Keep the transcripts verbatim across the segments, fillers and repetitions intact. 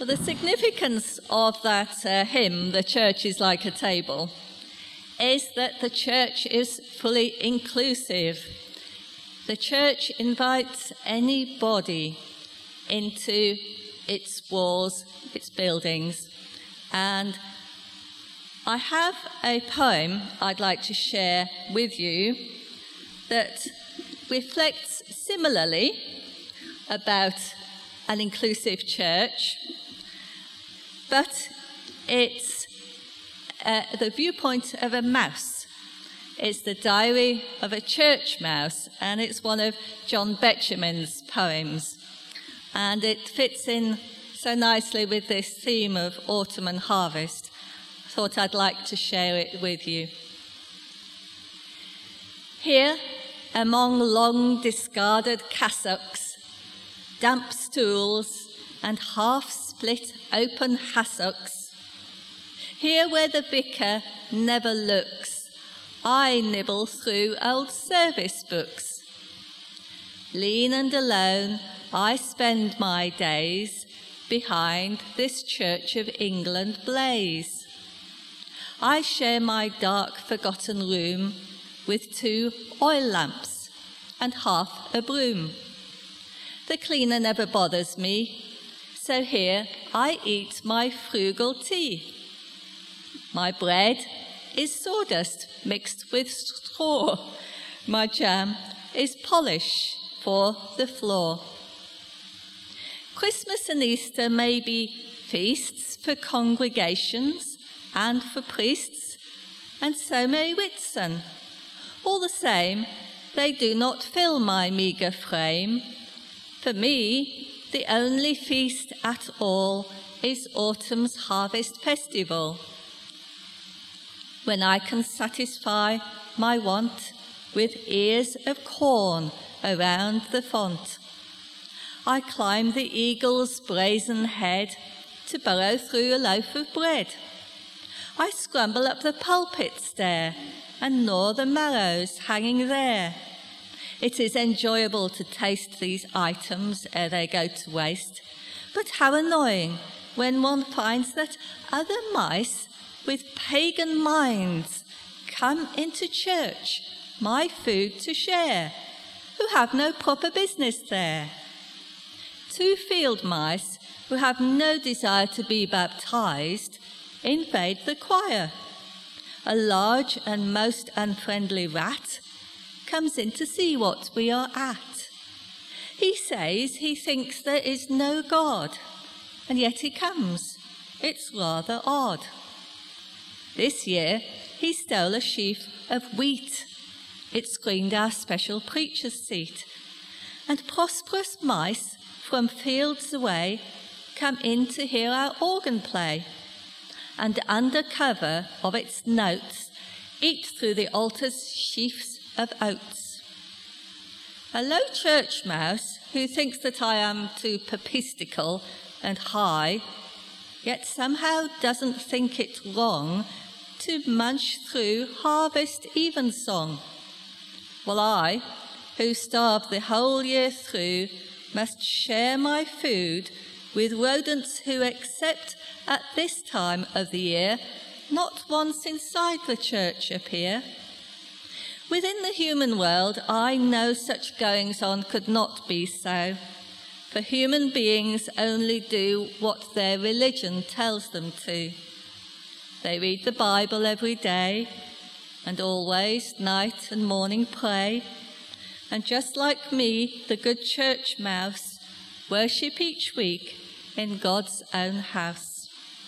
Well, the significance of that uh, hymn, "The Church is Like a Table," is that the church is fully inclusive. The church invites anybody into its walls, its buildings. And I have a poem I'd like to share with you that reflects similarly about an inclusive church, but it's uh, the viewpoint of a mouse. It's the diary of a church mouse, and it's one of John Betjeman's poems. And it fits in so nicely with this theme of autumn and harvest. I thought I'd like to share it with you. Here, among long discarded cassocks, damp stools, and half-split open hassocks, here where the vicar never looks, I nibble through old service books. Lean and alone, I spend my days behind this Church of England blaze. I share my dark forgotten room with two oil lamps and half a broom. The cleaner never bothers me, so here I eat my frugal tea. My bread is sawdust mixed with straw. My jam is polish for the floor. Christmas and Easter may be feasts for congregations and for priests, and so may Whitsun. All the same, they do not fill my meagre frame. For me, the only feast at all is autumn's harvest festival, when I can satisfy my want with ears of corn around the font. I climb the eagle's brazen head to burrow through a loaf of bread. I scramble up the pulpit stair and gnaw the marrows hanging there. It is enjoyable to taste these items ere they go to waste, but how annoying when one finds that other mice with pagan minds come into church, my food to share, who have no proper business there. Two field mice who have no desire to be baptized invade the choir. A large and most unfriendly rat comes in to see what we are at. He says he thinks there is no God, and yet he comes. It's rather odd. This year he stole a sheaf of wheat. It screened our special preacher's seat, and prosperous mice from fields away come in to hear our organ play, and under cover of its notes eat through the altar's sheafs of oats. A low church mouse who thinks that I am too papistical and high, yet somehow doesn't think it wrong to munch through harvest evensong, while I, who starve the whole year through, must share my food with rodents who accept at this time of the year not once inside the church appear. Within the human world, I know such goings-on could not be so, for human beings only do what their religion tells them to. They read the Bible every day, and always, night and morning, pray, and just like me, the good church mouse, worship each week in God's own house.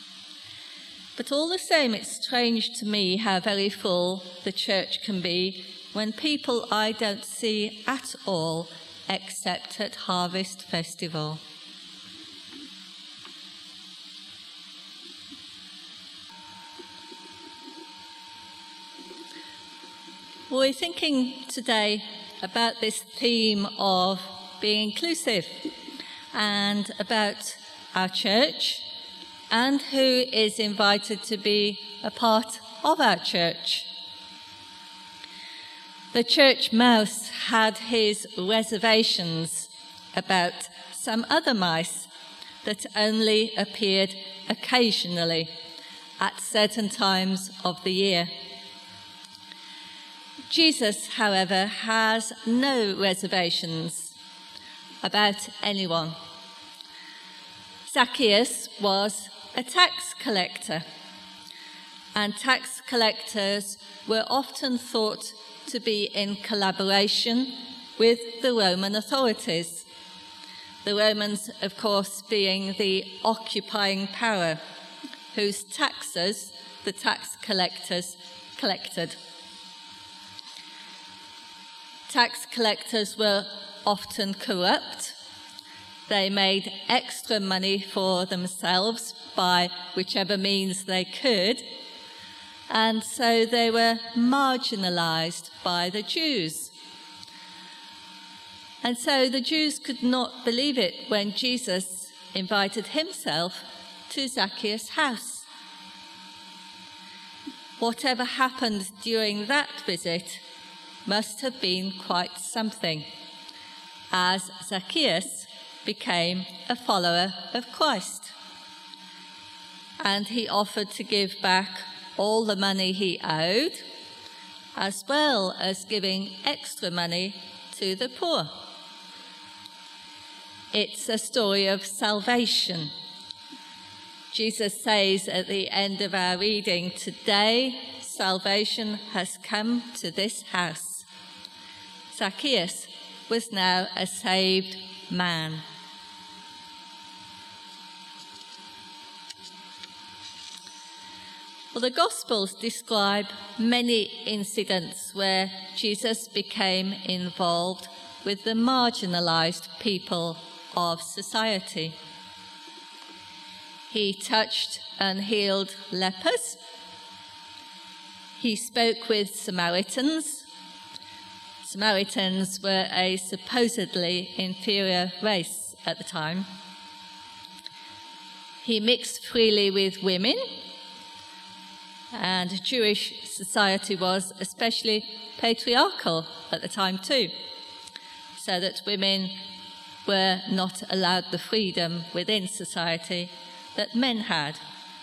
But all the same, it's strange to me how very full the church can be when people I don't see at all except at Harvest Festival. We're thinking today about this theme of being inclusive and about our church and who is invited to be a part of our church. The church mouse had his reservations about some other mice that only appeared occasionally at certain times of the year. Jesus, however, has no reservations about anyone. Zacchaeus was a tax collector, and tax collectors were often thought to be in collaboration with the Roman authorities. The Romans, of course, being the occupying power, whose taxes the tax collectors collected. Tax collectors were often corrupt. They made extra money for themselves by whichever means they could, and so they were marginalized by the Jews. And so the Jews could not believe it when Jesus invited himself to Zacchaeus' house. Whatever happened during that visit must have been quite something, as Zacchaeus became a follower of Christ. And he offered to give back all the money he owed, as well as giving extra money to the poor. It's a story of salvation. Jesus says at the end of our reading, "Today salvation has come to this house." Zacchaeus was now a saved man. Well, the Gospels describe many incidents where Jesus became involved with the marginalized people of society. He touched and healed lepers. He spoke with Samaritans. Samaritans were a supposedly inferior race at the time. He mixed freely with women, and Jewish society was especially patriarchal at the time too, so that women were not allowed the freedom within society that men had.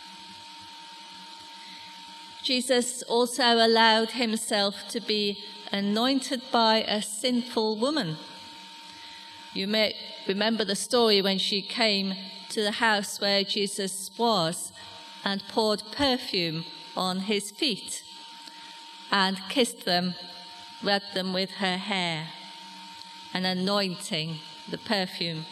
Jesus also allowed himself to be anointed by a sinful woman. You may remember the story when she came to the house where Jesus was and poured perfume on his feet and kissed them, rubbed them with her hair, and anointing the perfume.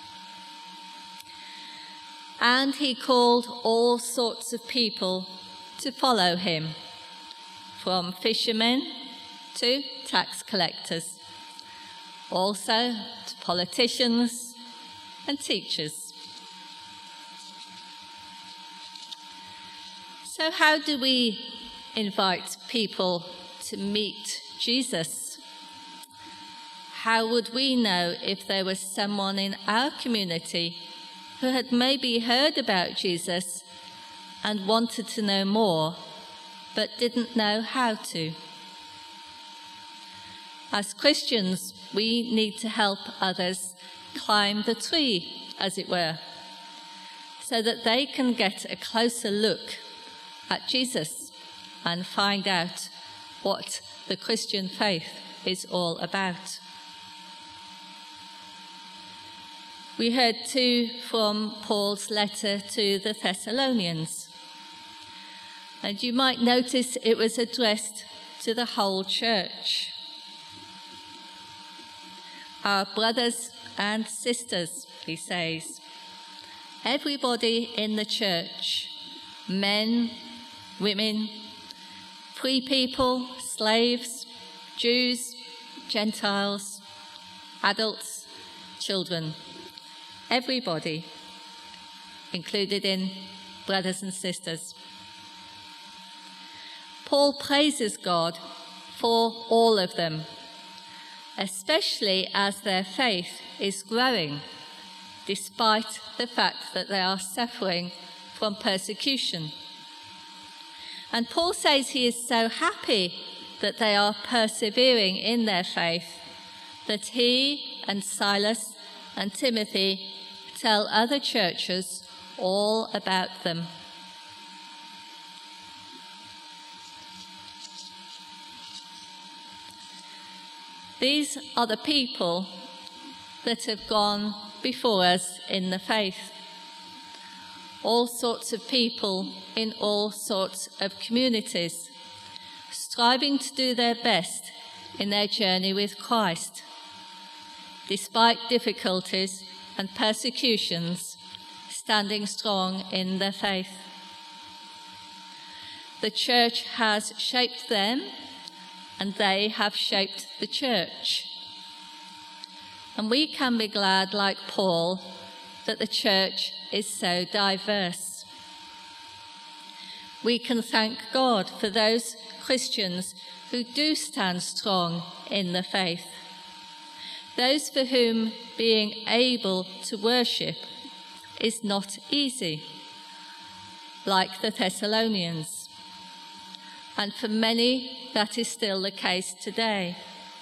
And he called all sorts of people to follow him, from fishermen to tax collectors, also to politicians and teachers. So how do we invite people to meet Jesus? How would we know if there was someone in our community who had maybe heard about Jesus and wanted to know more, but didn't know how to? As Christians, we need to help others climb the tree, as it were, so that they can get a closer look at Jesus and find out what the Christian faith is all about. We heard too from Paul's letter to the Thessalonians, and you might notice it was addressed to the whole church. Our brothers and sisters, he says, everybody in the church, men, women, free people, slaves, Jews, Gentiles, adults, children, everybody included in brothers and sisters. Paul praises God for all of them, especially as their faith is growing, despite the fact that they are suffering from persecution. And Paul says he is so happy that they are persevering in their faith that he and Silas and Timothy tell other churches all about them. These are the people that have gone before us in the faith. All sorts of people in all sorts of communities, striving to do their best in their journey with Christ, despite difficulties and persecutions, standing strong in their faith. The church has shaped them, and they have shaped the church. And we can be glad, like Paul, that the church is so diverse. We can thank God for those Christians who do stand strong in the faith, those for whom being able to worship is not easy, like the Thessalonians. And for many, that is still the case today.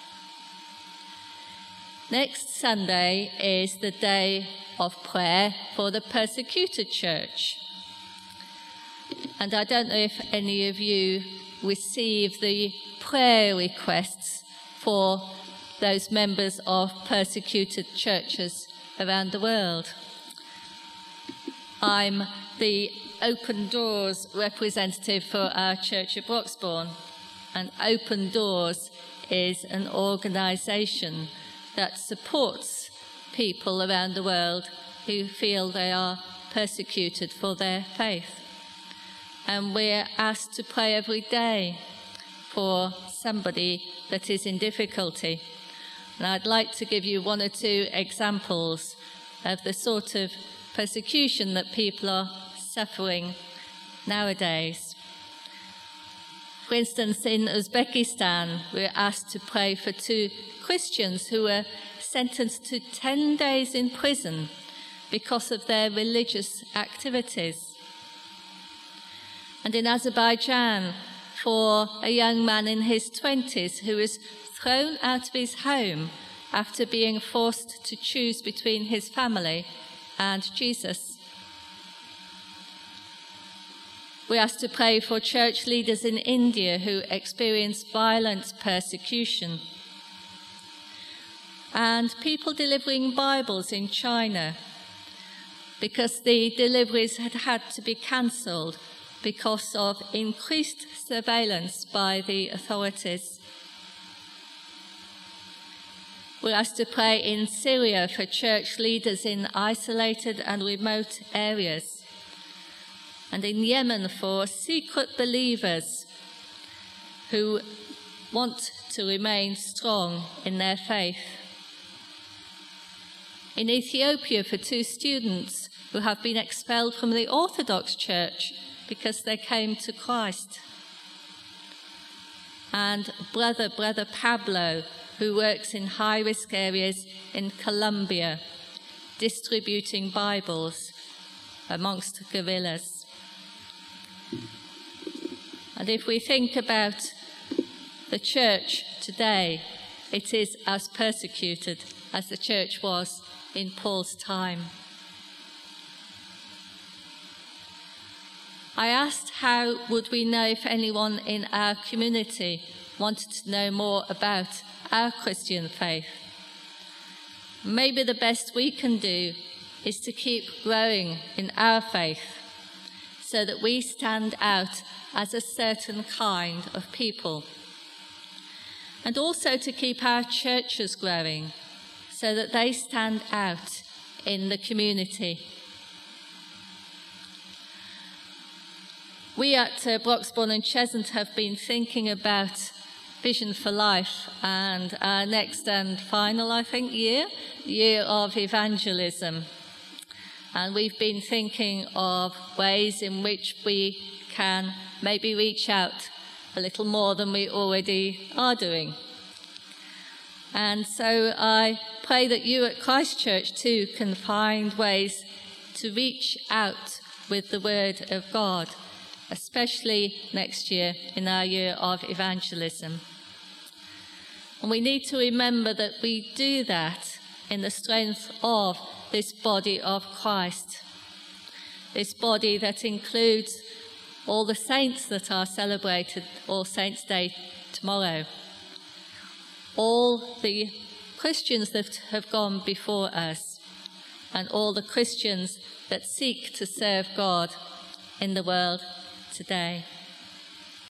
Next Sunday is the day of prayer for the persecuted church. And I don't know if any of you receive the prayer requests for those members of persecuted churches around the world. I'm the Open Doors representative for our church at Broxbourne, and Open Doors is an organisation that supports people around the world who feel they are persecuted for their faith. And we're asked to pray every day for somebody that is in difficulty. And I'd like to give you one or two examples of the sort of persecution that people are suffering nowadays. For instance, in Uzbekistan, we're asked to pray for two Christians who were sentenced to ten days in prison because of their religious activities. And in Azerbaijan, for a young man in his twenties who was thrown out of his home after being forced to choose between his family and Jesus. We asked to pray for church leaders in India who experience violent persecution, and people delivering Bibles in China because the deliveries had had to be cancelled because of increased surveillance by the authorities. We asked to pray in Syria for church leaders in isolated and remote areas, and in Yemen for secret believers who want to remain strong in their faith. In Ethiopia for two students who have been expelled from the Orthodox Church because they came to Christ. And brother, brother Pablo, who works in high-risk areas in Colombia, distributing Bibles amongst guerrillas. And if we think about the church today, it is as persecuted as the church was in Paul's time. I asked how would we know if anyone in our community wanted to know more about our Christian faith. Maybe the best we can do is to keep growing in our faith so that we stand out as a certain kind of people. And also to keep our churches growing so that they stand out in the community. We at uh, Broxbourne and Cheshunt have been thinking about Vision for Life and our next and final, I think, year, year of evangelism. And we've been thinking of ways in which we can maybe reach out a little more than we already are doing. And so I pray that you at Christ Church too can find ways to reach out with the Word of God, especially next year in our year of evangelism. And we need to remember that we do that in the strength of this body of Christ, this body that includes all the saints that are celebrated All Saints' Day tomorrow, all the Christians that have gone before us, and all the Christians that seek to serve God in the world today.